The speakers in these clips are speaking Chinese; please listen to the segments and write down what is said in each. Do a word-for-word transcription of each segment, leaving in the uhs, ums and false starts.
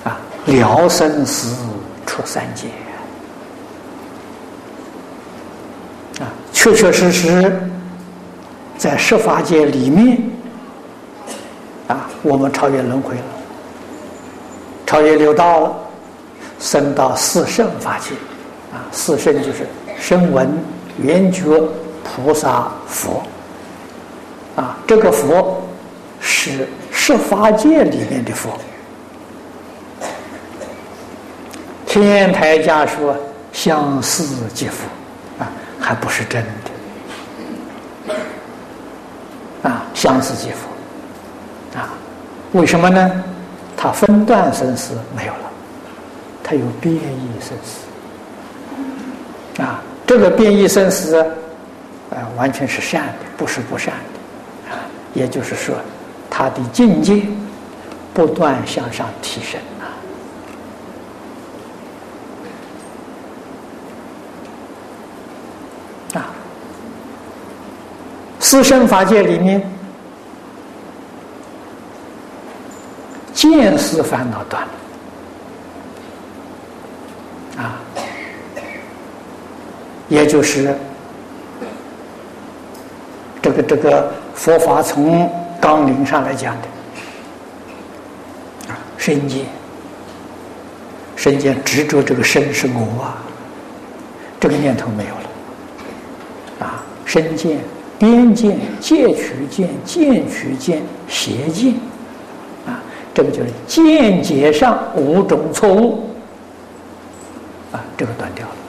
啊，了生死出三界啊，确确实实在十法界里面啊，我们超越轮回了，超越六道了，升到四圣法界啊，四圣就是声闻、缘觉、菩萨、佛啊，这个佛是十法界里面的佛。天台家说相似即佛啊，还不是真的啊，相似即佛啊，为什么呢？它分段生死没有了，它有变异生死啊，这个变异生死啊，完全是善的，不是不善的啊，也就是说它的境界不断向上提升啊啊，四圣法界里面见思烦恼断了啊，也就是这个这个佛法从纲领上来讲的啊，身见，身见执着这个身是我啊，这个念头没有了啊，身见、边见、戒取见、见取见、邪见啊，这个就是见解上五种错误啊，这个断掉了。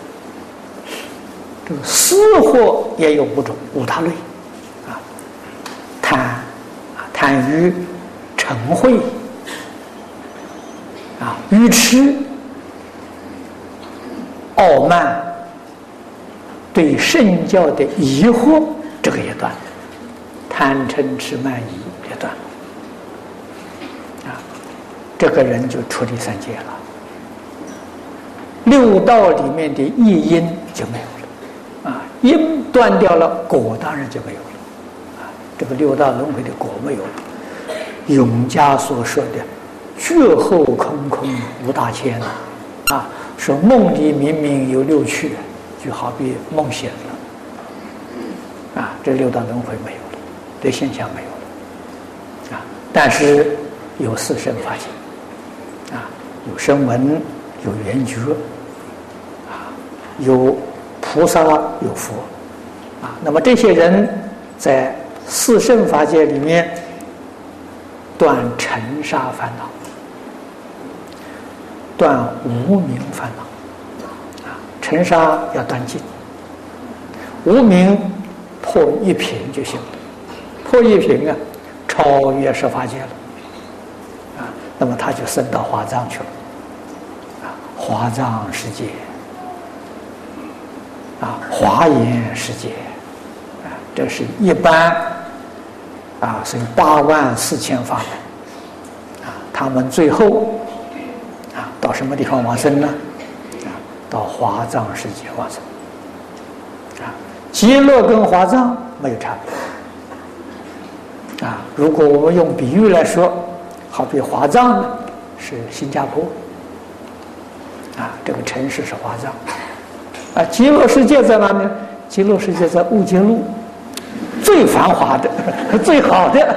这个私货也有五种，五大类啊，贪啊，贪欲、嗔恚啊，愚痴、傲慢，对圣教的疑惑，这个也断了，贪嗔痴慢疑也断了啊，这个人就出离三界了。六道里面的业因就没有了啊，因断掉了，果当然就没有了啊，这个六道轮回的果没有了。永嘉所说的觉后空空无大千啊，说梦里明明有六趣，就好比梦醒了啊，这六道轮回没有了，这现象没有了啊，但是有四圣法界啊，有声闻，有缘觉啊，有菩萨，有佛啊，那么这些人在四圣法界里面断尘沙烦恼，断无明烦恼啊，尘沙要断尽，无明破一品就行了，破一品啊，超越十法界了啊，那么他就升到华藏去了啊，华藏世界啊，华严世界啊，这是一般啊，所以八万四千法门啊，他们最后啊到什么地方往生呢？啊，到华藏世界往生啊，极乐跟华藏没有差别啊。如果我们用比喻来说，好比华藏呢是新加坡啊，这个城市是华藏啊，极乐世界在哪呢？极乐世界在乌节路。最繁华的、最好的，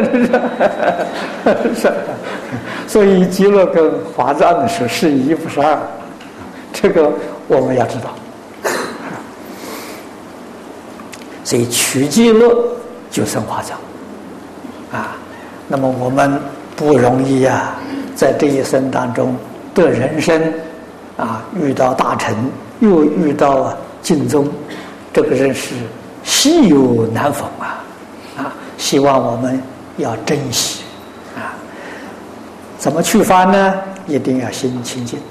是，所以极乐跟华藏的是是一不是二，这个我们要知道。所以取极乐就生华藏啊。那么我们不容易啊，在这一生当中得人生啊，遇到大乘，又遇到净宗，这个人是稀有难逢啊！啊，希望我们要珍惜啊！怎么去发呢？一定要心清净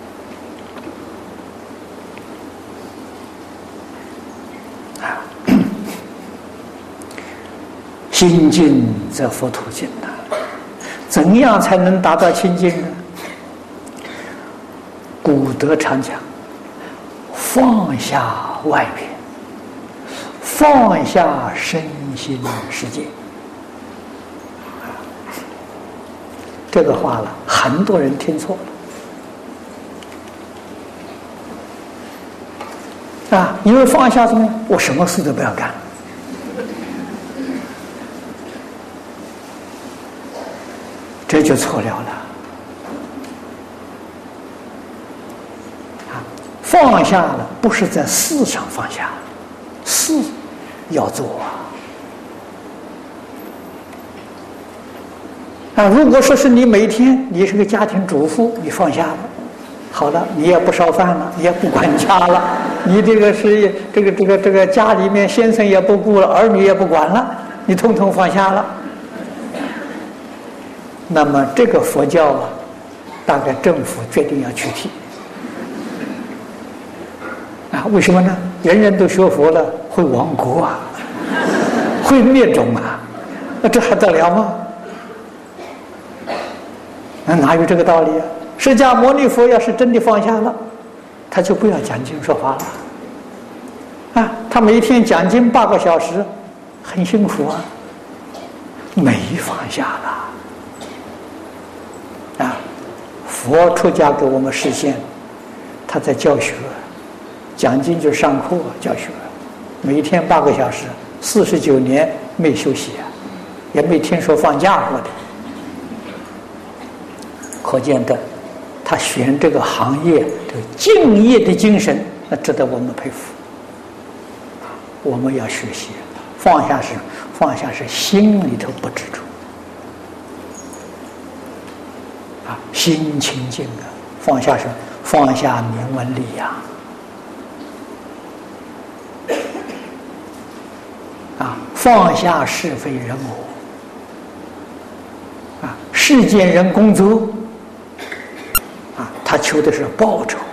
啊！心净则佛土净啊！怎样才能达到清净呢？古德常讲：放下外面。放下身心世界， 这个话了，很多人听错了啊！因为放下什么？我什么事都不要干，这就错了了。啊，放下了不是在事上放下，事要做啊。啊，如果说是你每天你是个家庭主妇，你放下了，好了，你也不烧饭了，你也不管家了，你这个是这个这个这个家里面先生也不顾了，儿女也不管了，你统统放下了。那么这个佛教啊，大概政府决定要取缔啊？为什么呢？人人都学佛了，会亡国啊，会灭种啊，那这还得了吗？那哪有这个道理啊？释迦牟尼佛要是真的放下了，他就不要讲经说法了啊！他每天讲经八个小时，很辛苦啊，没放下了啊！佛出家给我们实现，他在教学，讲经就是上课教学，每天八个小时，四十九年没休息啊，也没听说放假过的。可见的，他选这个行业，这个敬业的精神，那值得我们佩服。我们要学习，放下是放下是心里头不执着啊，心清净啊，放下是放下名闻利养啊，放下是非人我啊，世间人工作。他求的是报酬，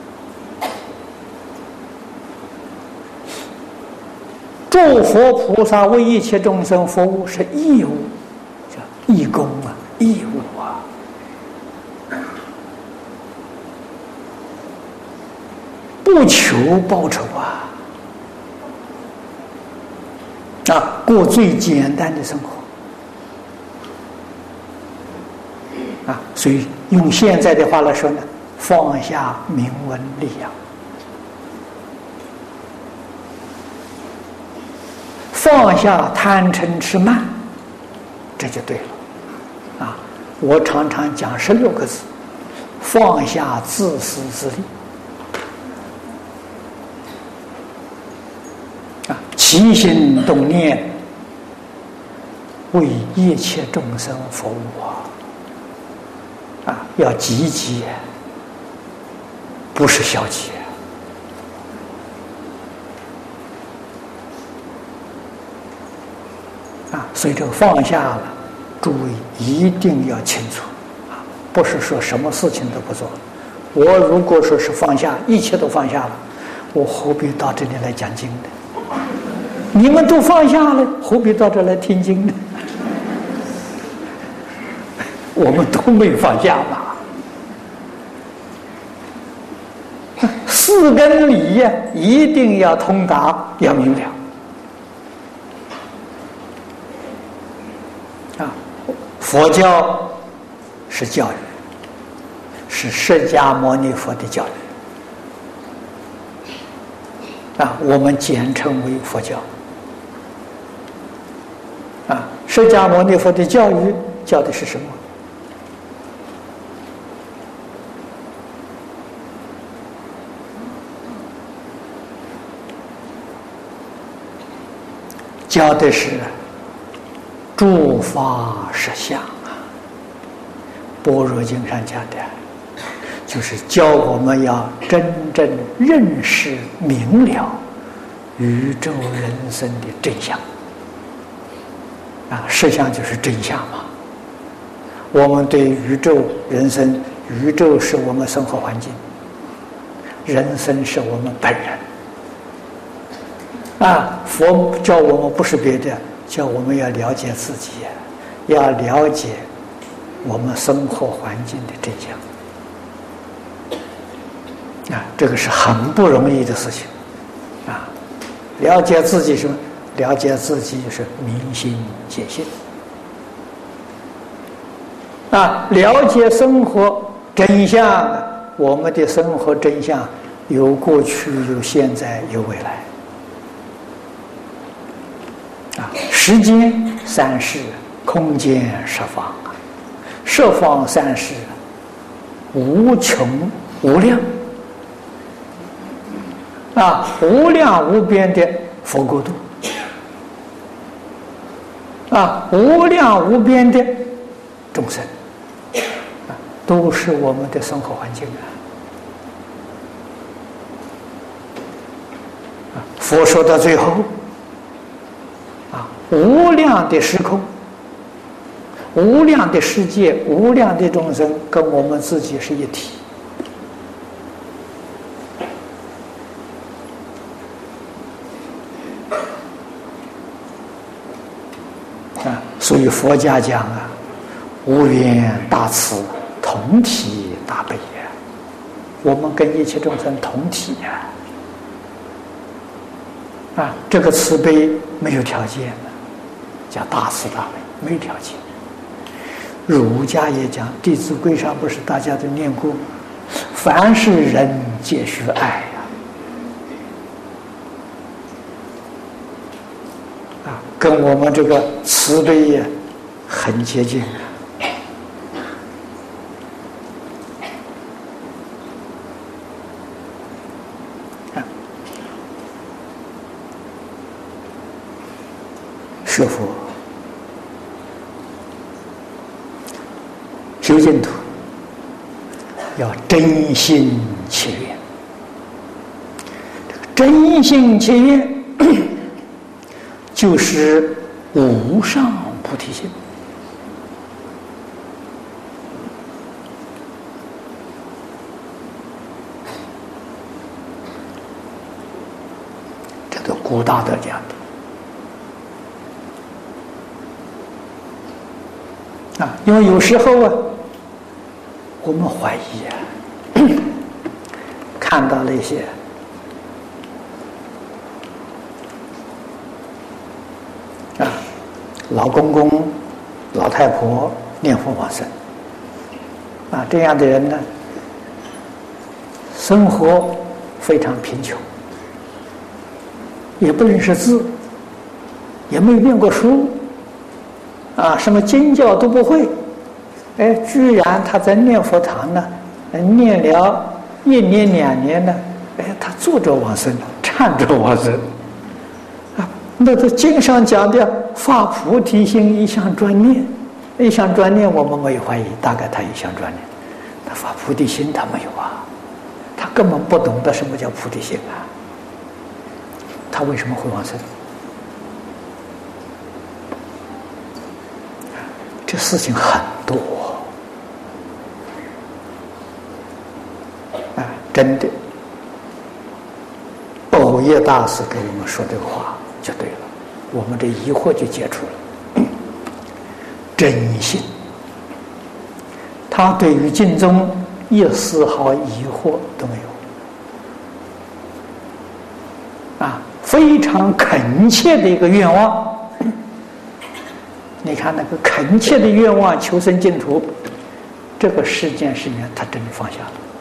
诸佛菩萨为一切众生服务是义务，叫义工啊，义务啊。不求报酬啊，啊，过最简单的生活。啊，所以用现在的话来说呢，放下名闻利养，放下贪嗔痴慢，这就对了。啊，我常常讲十六个字：放下自私自利。啊，起心动念为一切众生服务啊。啊，要积极，不是消极啊！所以这个放下了，诸位一定要清楚啊，不是说什么事情都不做。我如果说是放下，一切都放下了，我何必到这里来讲经呢？你们都放下了，何必到这来听经呢？我们都没放下吧？四根理呀，一定要通达，要明了。啊，佛教是教育，是释迦牟尼佛的教育。啊，我们简称为佛教。啊，释迦牟尼佛的教育教的是什么？教的是诸法实相啊，《般若经》上讲的，就是教我们要真正认识明了宇宙人生的真相啊，实相就是真相嘛。我们对宇宙人生，宇宙是我们生活环境，人生是我们本人。啊，佛教我们不是别的，叫我们要了解自己，要了解我们生活环境的真相。啊，这个是很不容易的事情。啊，了解自己什么？了解自己就是明心见性。 啊，了解生活真相，我们的生活真相有过去，有现在，有未来。啊，时间三世，空间十方啊，十方三世，无穷无量啊，无量无边的佛国度啊，无量无边的众生啊，都是我们的生活环境啊。佛说到最后啊，无量的时空，无量的世界，无量的众生，跟我们自己是一体啊。所以佛家讲啊，无缘大慈，同体大悲呀。我们跟一切众生同体呀。啊，这个慈悲没有条件的，叫大慈大悲，没有条件。儒家也讲，《弟子规》上不是大家都念过，凡是人皆须爱呀。啊，跟我们这个慈悲也很接近啊。学佛修净土要真心切愿，真心切愿就是无上菩提心。这都古大德讲的。啊，因为有时候啊，我们怀疑啊，看到了一些啊，老公公、老太婆念佛往生啊，这样的人呢，生活非常贫穷，也不认识字，也没有念过书。啊，什么经教都不会，哎，居然他在念佛堂呢，念了一年两年呢，哎，他坐着往生，站着往生，啊，那这经上讲的发菩提心，一向专念，一向专念，我们没有怀疑，大概他一向专念，他发菩提心他没有啊，他根本不懂得什么叫菩提心啊，他为什么会往生？这事情很多啊，真的。宝业大师给我们说这个话就对了，我们这疑惑就解除了。真心，他对于经中一丝毫疑惑都没有啊，非常恳切的一个愿望。你看那个恳切的愿望，求生净土，这个世间事缘，他真的放下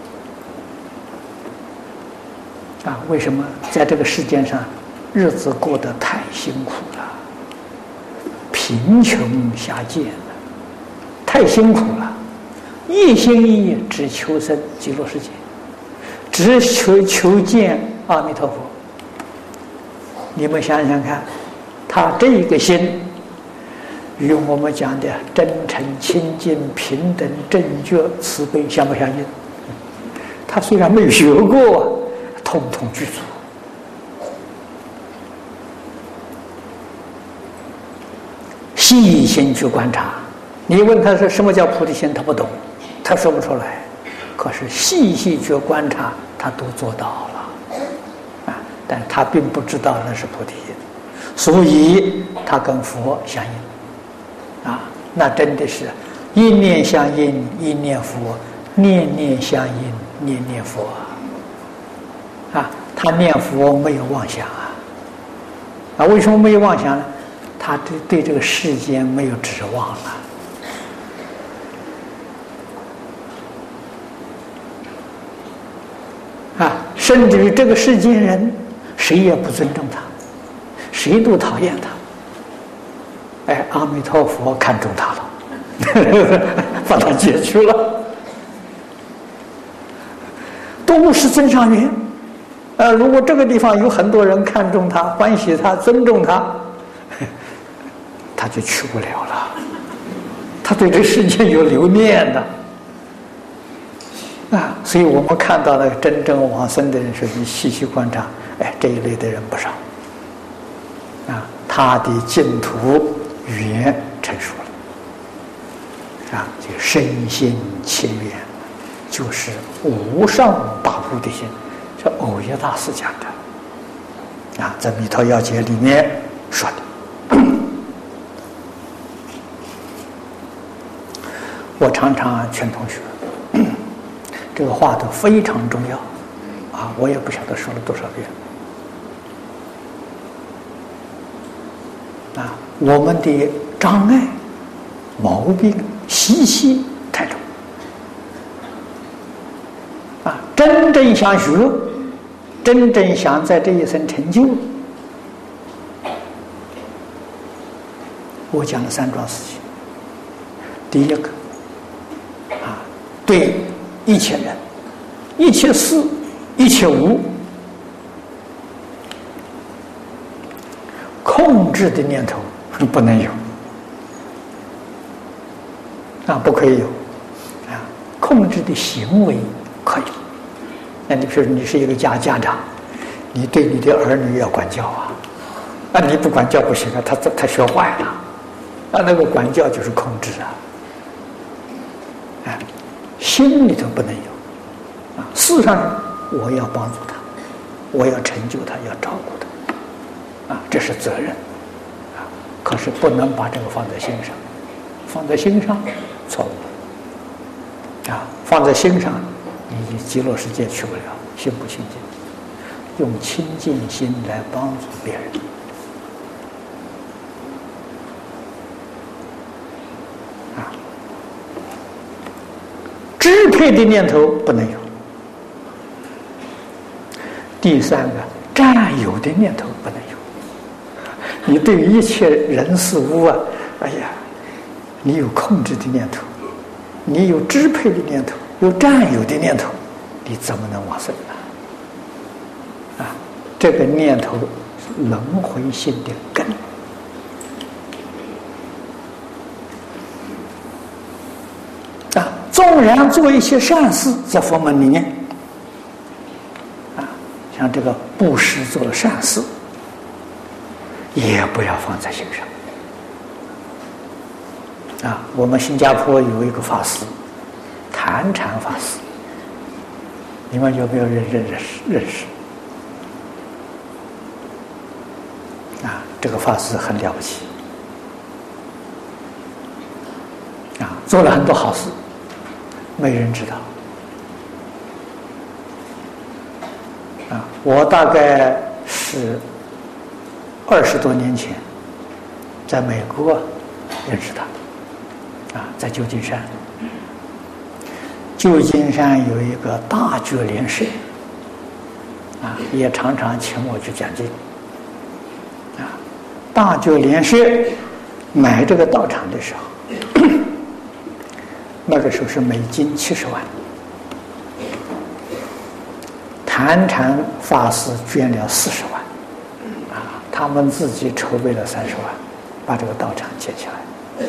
了。啊，为什么在这个世间上，日子过得太辛苦了，贫穷下贱了，太辛苦了，一心一意只求生极乐世界，只求求见阿弥陀佛。你们想想看，他这一个心。与我们讲的真诚、清净、平等、正觉、慈悲相不相应？他虽然没有学过，统统具足。细心去观察，你问他说什么叫菩提心，他不懂，他说不出来。可是细细去观察，他都做到了啊！但他并不知道那是菩提心，所以他跟佛相应。啊，那真的是一念相应，一念佛；念念相应，念念佛啊！啊，他念佛没有妄想啊！啊，为什么没有妄想呢？他对对这个世间没有指望了。 啊，甚至于这个世间人，谁也不尊重他，谁都讨厌他。哎，阿弥陀佛看中他了，把他解去了，都是增上缘。呃，如果这个地方有很多人看重他、欢喜他、尊重他，他就去不了了。他对这世界有留念的。啊，所以我们看到的真正往生的人，是你细细观察，哎，这一类的人不少。啊，他的净土语言成熟了，啊，这个身心切愿，就是无上大菩提心，是藕益大师讲的，啊，在《弥陀要解》里面说的。我常常劝同学。这个话都非常重要，啊，我也不晓得说了多少遍。啊，我们的障碍、毛病、习气太重。啊，真正想学，真正想在这一生成就，我讲了三桩事情。第一个，啊，对一切人、一切事、一切物，控制的念头不能有，啊，不可以有，啊，控制的行为可以。那你比如你是一个家家长，你对你的儿女要管教啊，啊，你不管教不行啊，他他学坏了，啊，那个管教就是控制啊。心里头不能有，啊，事上我要帮助他，我要成就他，要照顾他，啊，这是责任，啊，可是不能把这个放在心上，放在心上错误，啊，放在心上，你极乐世界去不了，心不清净，用清净心来帮助别人。支配的念头不能有。第三个，占有的念头不能有。你对于一切人事物啊，哎呀，你有控制的念头，你有支配的念头，有占有的念头，你怎么能往生呢？啊，这个念头是轮回性的根。啊，纵然做一些善事，在佛门里面，啊，像这个布施做了善事，也不要放在心上。啊，我们新加坡有一个法师，坛禅法师，你们有没有认认认识认识？啊，这个法师很了不起，啊，做了很多好事。没人知道啊！我大概是二十多年前在美国认识他，啊，在旧金山。旧金山有一个大觉莲社，啊，也常常请我去讲经。啊，大觉莲社买这个道场的时候。那个时候是美金七十万，坛禅法师捐了四十万，啊，他们自己筹备了三十万，把这个道场建起来。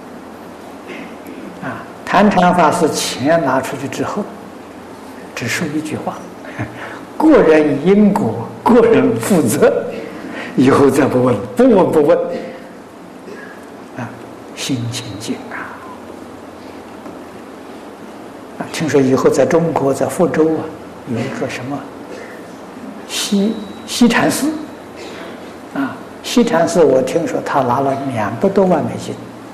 啊，坛禅法师钱拿出去之后，只说一句话：个人因果，个人负责，以后再不问，不问不问。啊，心清净啊！听说以后在中国，在福州啊，有一个什么西西禅寺，啊，西禅寺我听说他拿了两百多万美金，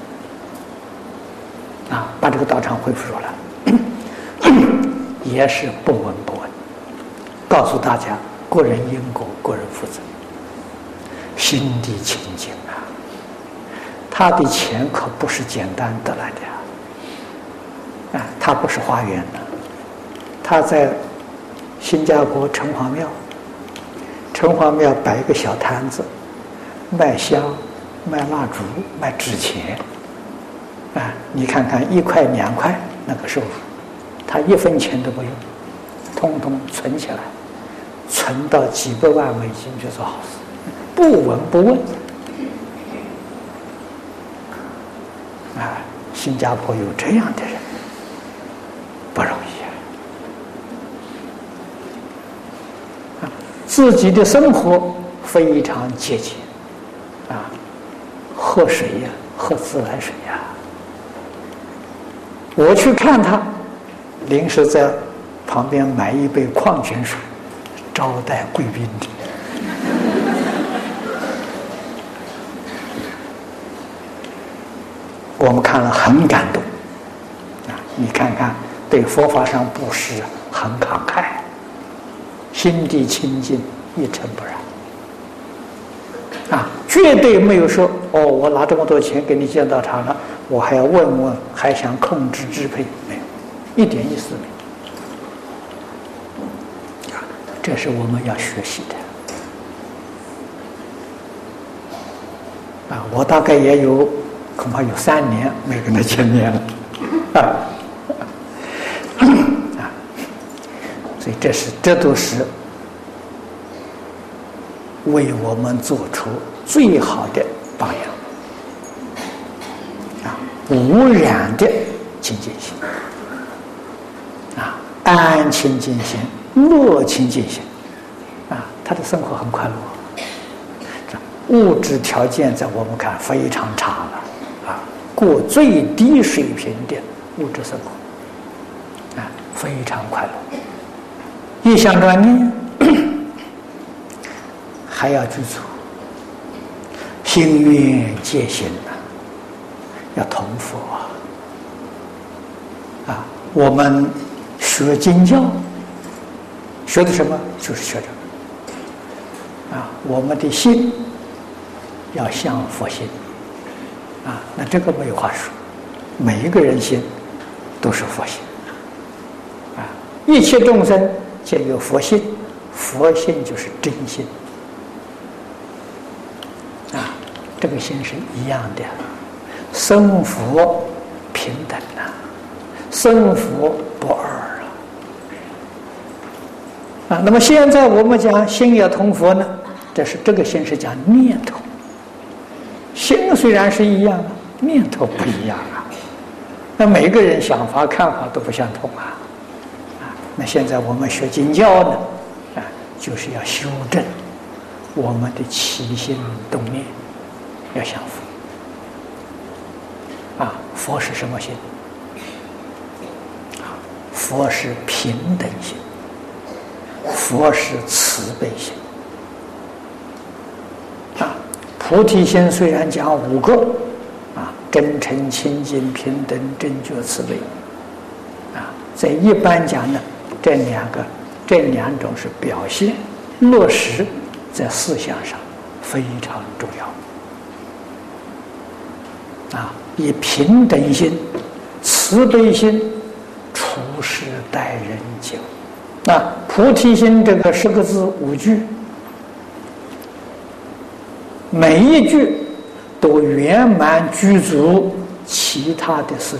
啊，把这个道场恢复出来，也是不闻不问，告诉大家个人因果，个人负责，心地清净啊，他的钱可不是简单得来的呀。啊，他不是花园的，他在新加坡城隍庙，城隍庙摆一个小摊子，卖香、卖蜡烛、卖纸钱，啊，你看看一块两块那个收入，他一分钱都不用，通通存起来，存到几百万美金就做好事，不闻不问。啊，新加坡有这样的人，不容易啊！自己的生活非常节俭啊，喝水呀、啊，喝自来水呀、啊。我去看他，临时在旁边买一杯矿泉水，招待贵宾的。我们看了很感动啊！你看看，对佛法上布施很慷慨，心地清净，一尘不染啊！绝对没有说哦，我拿这么多钱给你建道场了，我还要问问，还想控制支配，没有，一点意思没有啊！这是我们要学习的啊！我大概也有。恐怕有三年没跟他见面了，啊，啊，所以这是这都是为我们做出最好的榜样，啊，无染的清净心，啊，安清净心，乐清净心，啊，他的生活很快乐，物质条件在我们看非常差了。过最低水平的物质生活，啊，非常快乐。一想专念，还要具足，心愿戒心呐，要同佛啊！啊，我们学经教，学的什么？就是学这个啊，我们的心要像佛心。啊，那这个没有话说，每一个人心都是佛心，啊，一切众生皆有佛性，佛性就是真心，啊，这个心是一样的，生佛平等啊，生佛不二啊，啊，那么现在我们讲心要同佛呢，这是这个心是讲念头。心虽然是一样的，念头不一样啊。那每个人想法看法都不相同啊。啊，那现在我们学经教呢，啊，就是要修正我们的起心动念要相符。啊，佛是什么心？啊，佛是平等心，佛是慈悲心。菩提心虽然讲五个啊，真诚、清净、平等、正觉、慈悲啊，在一般讲呢，这两个这两种是表现落实在思想上非常重要啊，以平等心、慈悲心处事待人接物。那菩提心这个十个字五句。每一句都圆满具足其他的四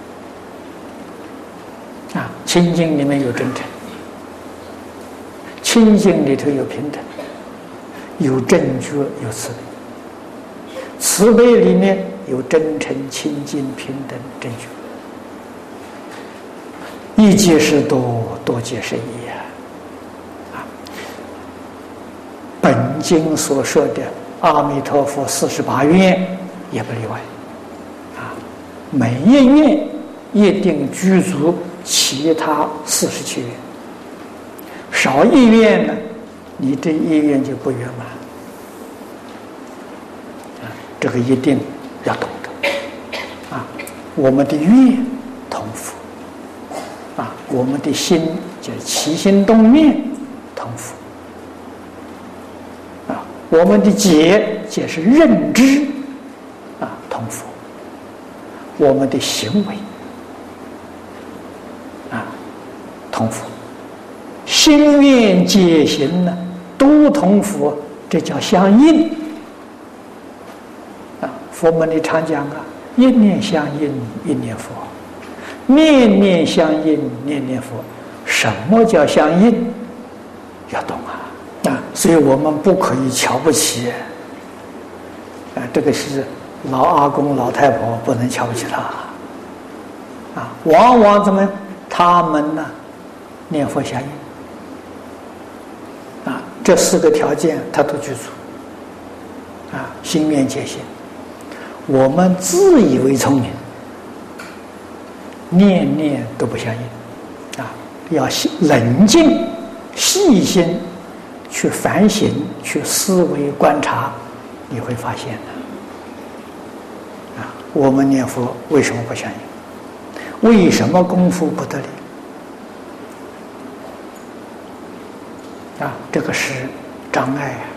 句啊，清净里面有真诚，清净里头有平等，有正觉，有慈悲，慈悲里面有真诚、清净、平等、正觉，一即是多，多即是一啊！本经所说的阿弥陀佛四十八愿也不例外，啊，每一愿一定具足其他四十七愿，少一愿呢，你这一愿就不圆满，啊，这个一定要懂得，啊，我们的愿同佛，啊，我们的心就是起心动念同佛。我们的解解是认知啊，同佛；我们的行为啊，同佛； 心愿解行呢，都同佛，这叫相应。啊，佛门里常讲啊，一念相应，一念佛；念念相应，念念佛。什么叫相应？要懂啊！啊，所以我们不可以瞧不起。啊，这个是老阿公、老太婆，不能瞧不起他。啊，往往怎么样？他们呢，念佛相应。啊，这四个条件他都具足。啊，心愿解行，我们自以为聪明，念念都不相应。啊，要冷静、细心去反省、去思维、观察，你会发现的。啊，我们念佛为什么不相应？为什么功夫不得力？啊，这个是障碍啊，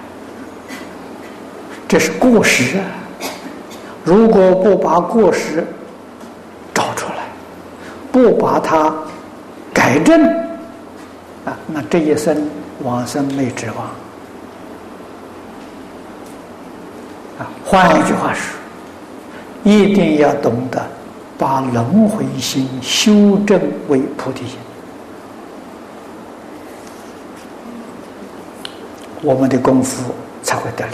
这是过失啊！如果不把过失找出来，不把它改正啊，那这一生往生没指望啊。换一句话说，一定要懂得把轮回心修正为菩提心，我们的功夫才会得力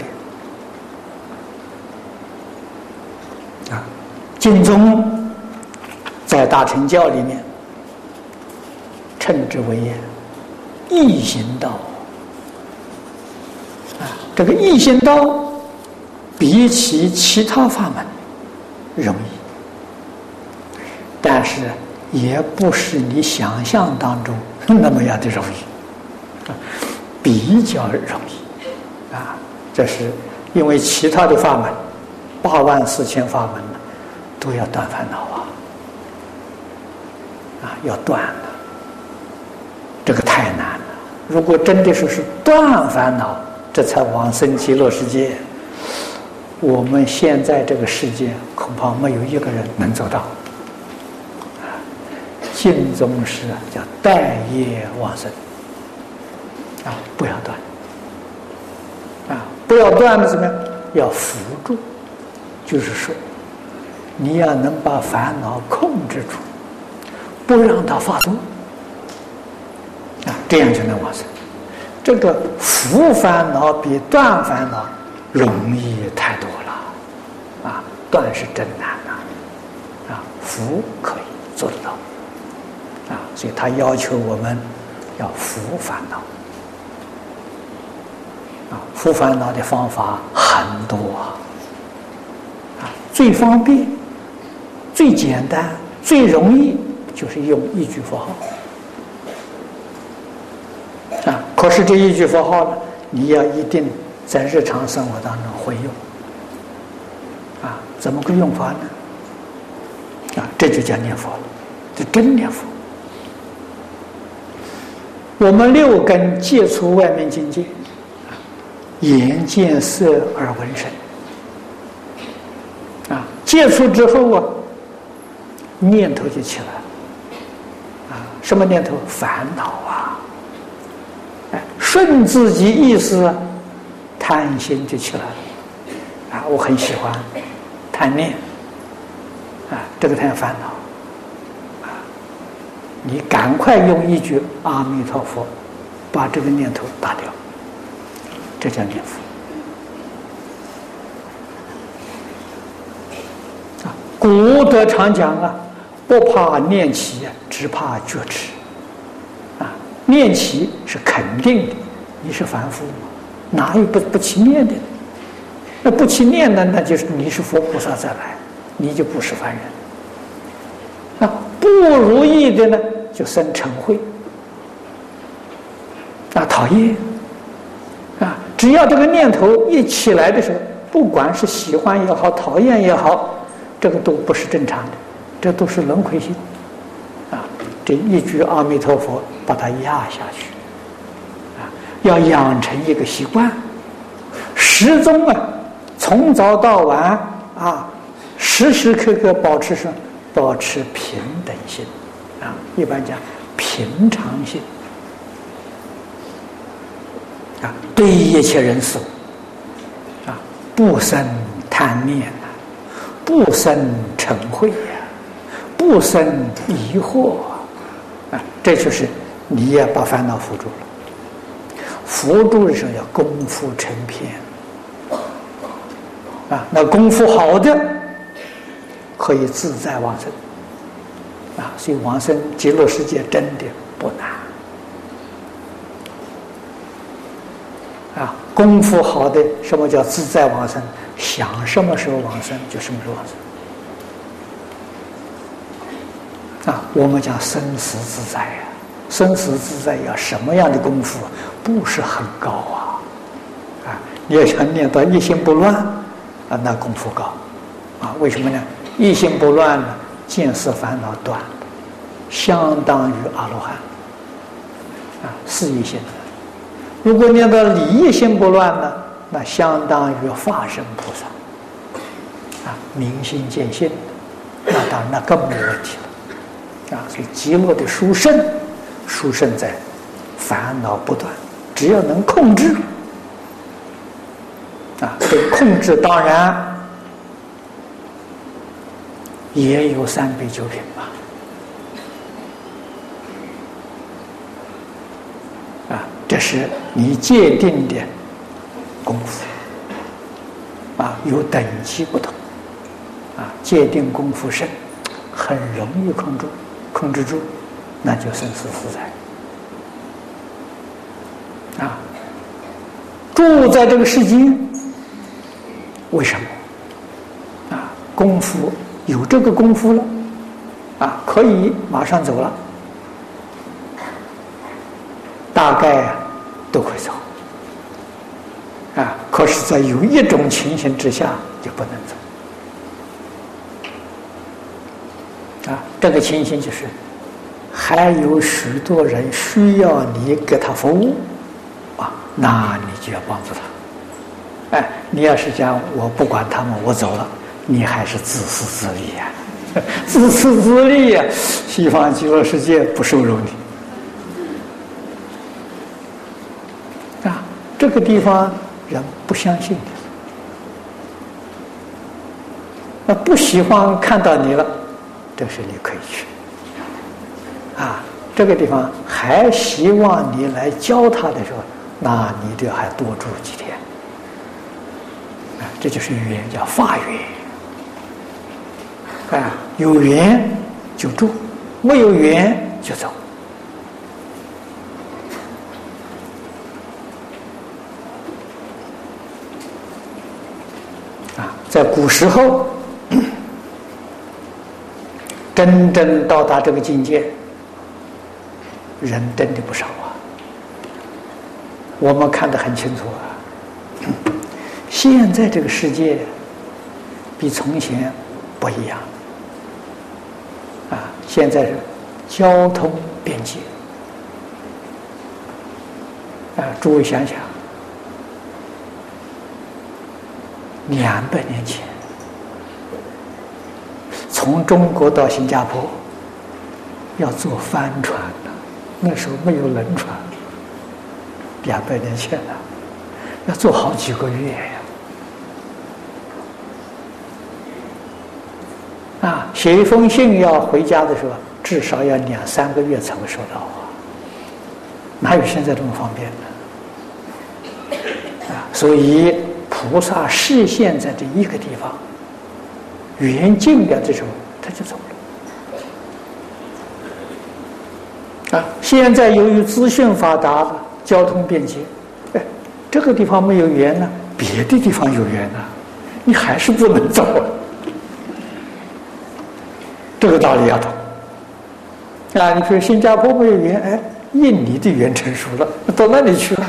啊。经中在大乘教里面称之为易行道啊，这个易行道比起其他法门容易，但是也不是你想象当中那么样的容易，比较容易啊。这是因为其他的法门，八万四千法门呢，都要断烦恼啊，啊，要断了，这个太难了。如果真的说是断烦恼，这才往生极乐世界，我们现在这个世界恐怕没有一个人能做到。净宗师叫待业往生啊，不要断啊，不要断的怎么样？要扶住，就是说，你要能把烦恼控制住，不让它发作啊，这样就能往生。这个扶烦恼比断烦恼容易太多了啊，断是真难呐啊，扶可以做得到啊，所以他要求我们要扶烦恼啊，扶烦恼的方法很多啊，啊，最方便、最简单、最容易就是用一句佛号啊。可是这一句佛号呢，你要一定在日常生活当中会用啊。怎么个用法呢？啊，这就叫念佛了，这真念佛。我们六根接触外面境界，眼见色耳闻声啊，接触之后啊，念头就起来了啊。什么念头？烦恼啊！哎，顺自己意思，贪心就起来了啊！我很喜欢贪念啊，这个贪烦恼。你赶快用一句阿弥陀佛把这个念头打掉，这叫念佛啊。古德常讲啊，不怕念起，只怕觉迟啊。念起是肯定的，你是凡夫，哪有不不起念的？那不起念呢，那就是你是佛菩萨再来，你就不是凡人啊。不如意的呢，就生嗔恚啊，讨厌啊。只要这个念头一起来的时候，不管是喜欢也好，讨厌也好，这个都不是正常的，这都是轮回心啊。这一句阿弥陀佛把它压下去啊，要养成一个习惯，始终啊，从早到晚啊，时时刻刻保持什么？保持平等心啊，一般讲平常心啊，对一切人事物啊，不生贪念啊，不生嗔恚呀，不生疑惑啊，这就是你也把烦恼扶住了。扶住的时候要功夫成片啊，那功夫好的可以自在往生啊，所以往生极乐世界真的不难啊。功夫好的，什么叫自在往生？想什么时候往生就什么时候往生啊。我们讲生死自在呀、啊，生死自在要什么样的功夫？不是很高啊啊！你要想念到一心不乱啊，那功夫高啊。为什么呢？一心不乱呢，见思烦恼断了，相当于阿罗汉啊，是一心的。如果念到理一心不乱呢，那相当于法身菩萨啊，明心见性，那当然那更没问题了啊。所以极乐的殊胜，殊胜在烦恼不断，只要能控制啊，这个控制当然也有三杯九品吧。啊，这是你界定的功夫啊，有等级不同啊，界定功夫深，很容易控制控制住，那就生死自在啊。住在这个世界，为什么啊？功夫有这个功夫了啊，可以马上走了，大概都会走啊。可是，在有一种情形之下就不能走啊。这个情形就是还有许多人需要你给他服务啊，那你就要帮助他。哎，你要是讲我不管他们，我走了，你还是自私自利呀、啊，自私自利呀、啊！西方极乐世界不收容你啊，这个地方人不相信的，那不喜欢看到你了，这时你可以去啊。这个地方还希望你来教他的时候，那你得还多住几天啊。这就是缘，叫法缘啊。有缘就住，没有缘就走啊。在古时候，真正到达这个境界人真的不少啊，我们看得很清楚啊。现在这个世界比从前不一样啊，现在是交通便捷啊。诸位想想，两百年前从中国到新加坡要坐帆船的，那时候没有轮船，两百年前了，要坐好几个月呀！啊，写一封信要回家的时候，至少要两三个月才会收到啊，哪有现在这么方便呢？啊，所以菩萨示现在这一个地方，缘尽了的时候，他就走了。啊，现在由于资讯发达了，交通便捷，哎，这个地方没有缘呢，别的地方有缘呢，你还是不能走啊。这个道理要懂啊！你说新加坡没有缘，哎，印尼的缘成熟了，到那里去了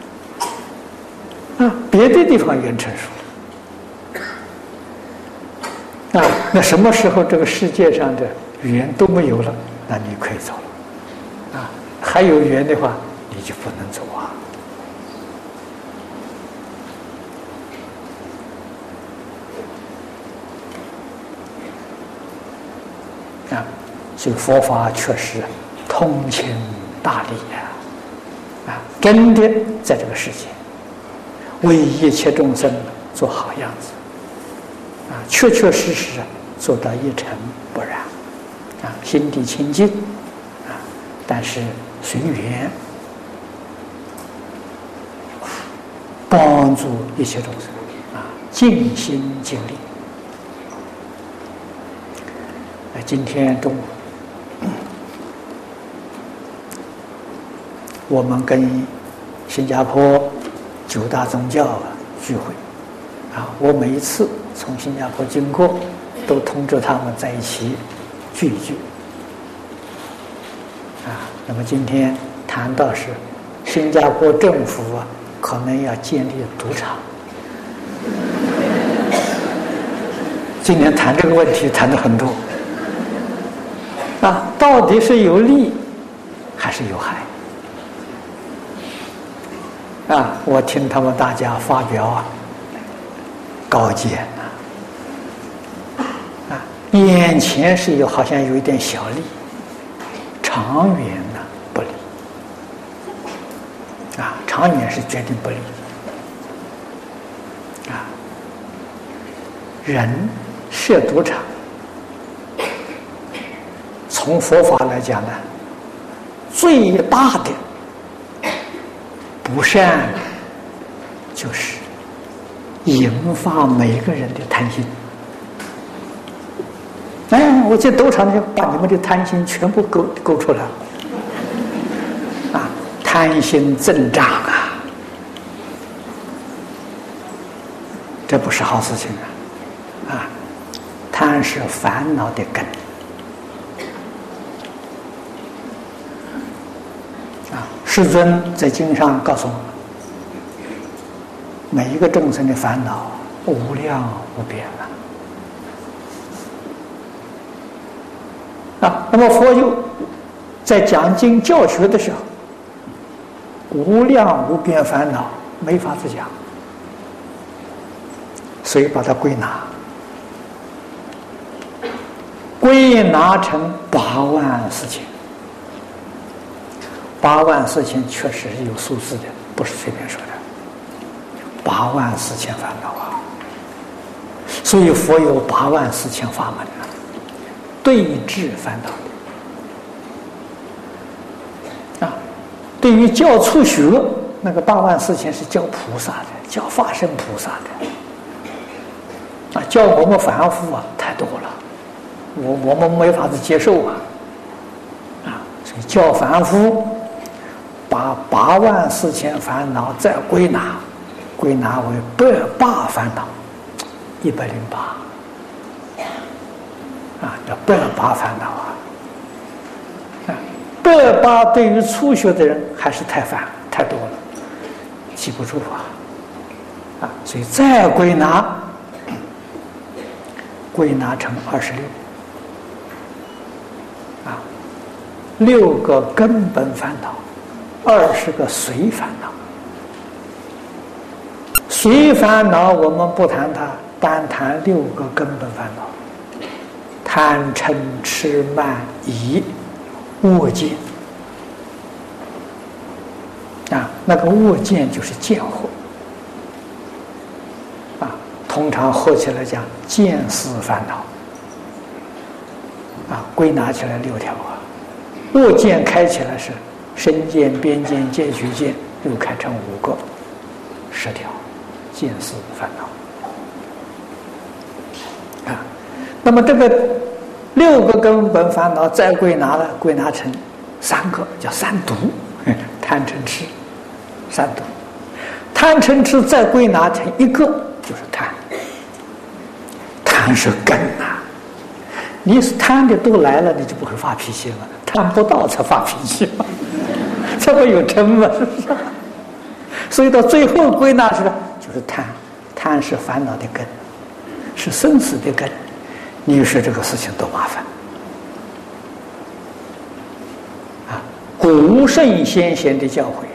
啊？别的地方缘成熟了啊？那什么时候这个世界上的缘都没有了，那你可以走了啊。还有缘的话，你就不能走啊。啊，所以佛法确实通情达理呀！ 啊，真的在这个世界为一切众生做好样子，啊，确确实实做到一尘不染，啊，心地清净，啊，但是随缘帮助一切众生，啊，尽心尽力。啊，今天中午，我们跟新加坡九大宗教啊聚会，啊，我每一次从新加坡经过，都通知他们在一起聚一聚。啊，那么今天谈到是新加坡政府啊，可能要建立赌场。今天谈这个问题谈的很多，啊，到底是有利还是有害？啊，我听他们大家发表啊高见啊，啊，眼前是有好像有一点小利，长远呢不利，啊，长远是决定不利。啊，人设赌场，从佛法来讲呢，最大的不善就是引发每个人的贪心。哎，我在赌场里把你们的贪心全部勾勾出来，啊，贪心增长啊，这不是好事情啊！啊，贪是烦恼的根。世尊在经上告诉我们，每一个众生的烦恼无量无边啊！啊，那么佛又在讲经教学的时候，无量无边烦恼没法子讲，所以把它归纳，归纳成八万四千。八万四千确实是有数字的，不是随便说的。八万四千烦恼啊，所以佛有八万四千法门啊，对治烦恼的啊。对于教初学，那个八万四千是教菩萨的，教法身菩萨的啊，教我们凡夫啊太多了，我我们没法子接受啊啊，所以教凡夫。把八万四千烦恼再归纳，归纳为百八烦恼，一百零八，啊，叫百八烦恼啊！啊，百八对于初学的人还是太烦太多了，记不住啊！啊，所以再归纳，归纳成二十六，啊，六个根本烦恼。二十个随烦恼，随烦恼我们不谈它，单谈六个根本烦恼：贪嗔痴慢疑恶见。啊，那个恶见就是见惑。啊，通常合起来讲，见思烦恼。啊，归纳起来六条啊，恶见开起来是。身见、边见、见取见，又开成五个、十条见思烦恼啊。那么这个六个根本烦恼再归纳了，归纳成三个，叫三毒：贪嗔痴。三毒，贪嗔痴再归纳成一个，就是贪。贪是根呐、啊，你贪的都来了，你就不会发脾气了。贪不到才发脾气嘛。这不有嗔吗？是不是？所以到最后归纳出来就是贪，贪是烦恼的根，是生死的根。你说这个事情多麻烦啊！古圣先贤的教诲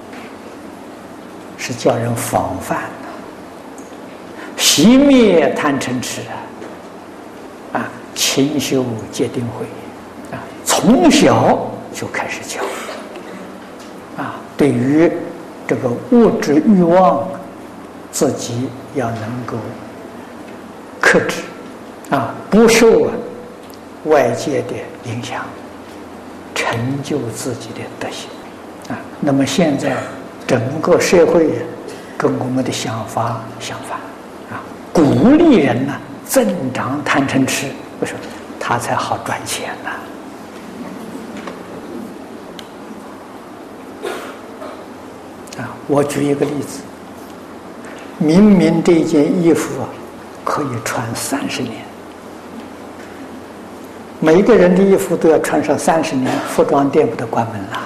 是叫人防范的，熄灭贪嗔痴啊！啊，勤修戒定慧啊，从小就开始教。啊， 对于这个物质欲望，自己要能够克制啊，不受啊外界的影响，成就自己的德行啊。那么现在整个社会跟我们的想法相反啊，鼓励人呢、啊、增长贪嗔痴，为什么？他才好赚钱呢、啊。啊，我举一个例子，明明这件衣服啊可以穿三十年，每个人的衣服都要穿上三十年，服装店不得关门了。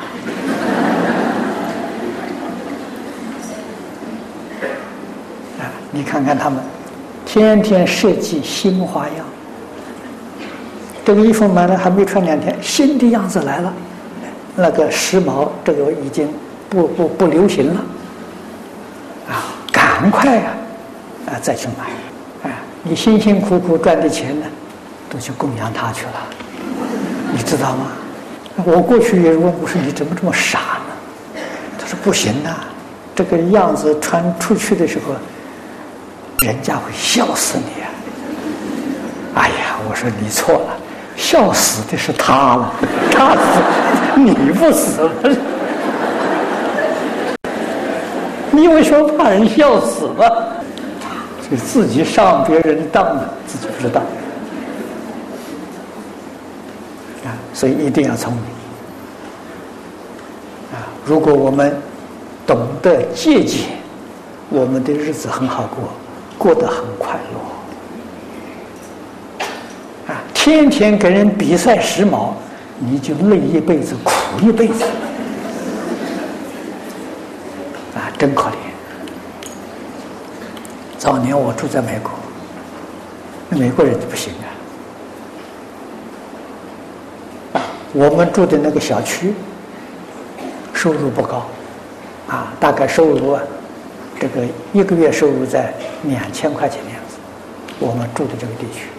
啊，你看看他们，天天设计新花样。这个衣服买了还没穿两天，新的样子来了，那个时髦，这个已经不不不流行了，啊，赶快呀、啊，啊再去买，啊，你辛辛苦苦赚的钱呢，都去供养他去了，你知道吗？我过去也问我说你怎么这么傻呢？他说不行啊，这个样子穿出去的时候，人家会笑死你啊！哎呀，我说你错了。笑死的是他了，他死，你不死了。你为什么怕人笑死呢？所以自己上别人的当呢，自己不知道啊，所以一定要聪明啊！如果我们懂得节俭，我们的日子很好过，过得很快乐。天天跟人比赛时髦，你就累一辈子，苦一辈子，啊，真可怜。早年我住在美国，美国人就不行啊。我们住的那个小区，收入不高，啊，大概收入啊，这个一个月收入在两千块钱的样子。我们住的这个地区。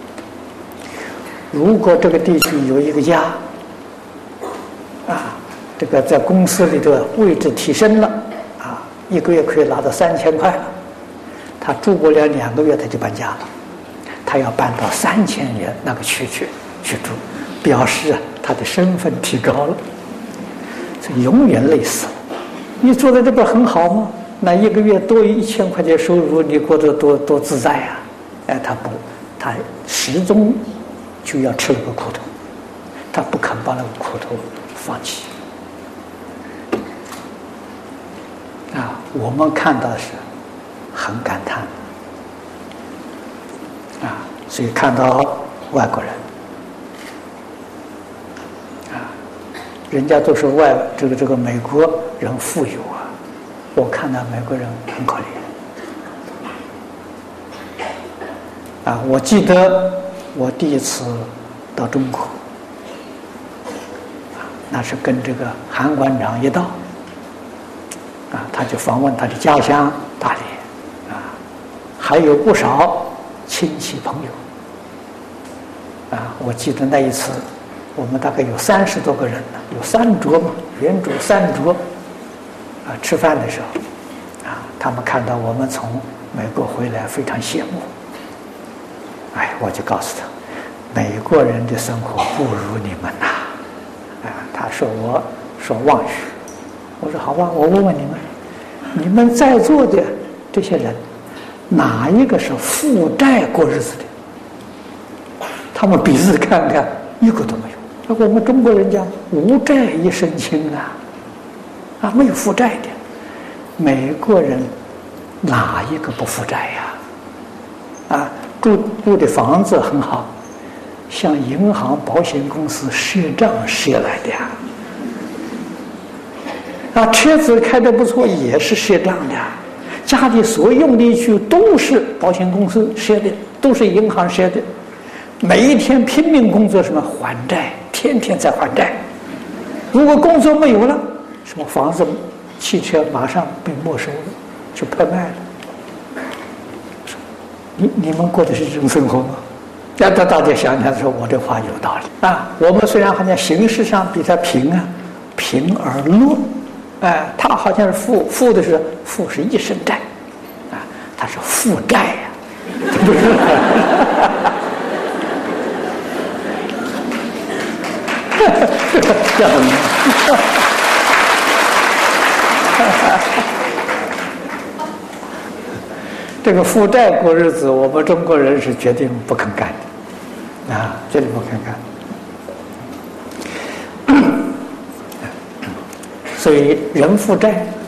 如果这个地区有一个家，啊，这个在公司里的位置提升了，啊，一个月可以拿到三千块了，他住不了两个月他就搬家了，他要搬到三千元那个区去去住，表示啊他的身份提高了，所以永远累死了。你住在这边很好吗？那一个月多一千块钱收入，你过得多多自在啊！哎，他不，他始终就要吃那个苦头，他不肯把那个苦头放弃。啊，我们看到是很感叹啊，所以看到外国人啊，人家都说外这个这个美国人富有啊，我看到美国人很可怜啊。我记得我第一次到中国，啊，那是跟这个韩馆长一道，啊，他就访问他的家乡大连，啊，还有不少亲戚朋友，啊，我记得那一次，我们大概有三十多个人呢，有三桌嘛，圆桌三桌，啊，吃饭的时候，啊，他们看到我们从美国回来，非常羡慕。哎，我就告诉他，美国人的生活不如你们呐，啊，他说我说妄语，我说好吧，我问问你们，你们在座的这些人，哪一个是负债过日子的？他们比日看看，一个都没有。那我们中国人讲无债一身轻啊，啊，没有负债的。美国人哪一个不负债呀？啊，住住的房子很好，向银行、保险公司赊账赊来的呀。啊，车子开得不错，也是赊账的。家里所用的一区都是保险公司赊的，都是银行赊的。每一天拼命工作，什么还债，天天在还债。如果工作没有了，什么房子、汽车马上被没收了，就拍卖了。你你们过的是这种生活吗？要到大家想想说，我这话有道理啊。我们虽然好像形式上比他平啊，平而论哎，他好像是负负的是负是一生债，啊，他是负债呀、啊，不是。这很。这个负债过日子，我们中国人是决定不肯干的，啊，绝对不肯干。所以人负债